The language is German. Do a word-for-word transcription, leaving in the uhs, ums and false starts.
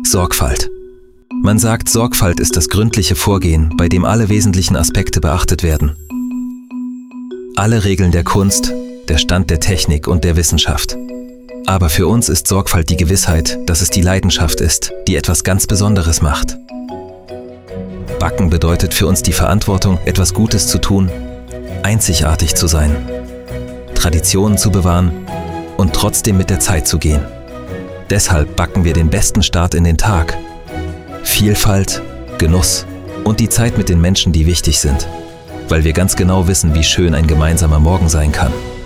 Sorgfalt. Man sagt, Sorgfalt ist das gründliche Vorgehen, bei dem alle wesentlichen Aspekte beachtet werden. Alle Regeln der Kunst, der Stand der Technik und der Wissenschaft. Aber für uns ist Sorgfalt die Gewissheit, dass es die Leidenschaft ist, die etwas ganz Besonderes macht. Backen bedeutet für uns die Verantwortung, etwas Gutes zu tun, einzigartig zu sein, Traditionen zu bewahren und trotzdem mit der Zeit zu gehen. Deshalb backen wir den besten Start in den Tag. Vielfalt, Genuss und die Zeit mit den Menschen, die wichtig sind, weil wir ganz genau wissen, wie schön ein gemeinsamer Morgen sein kann.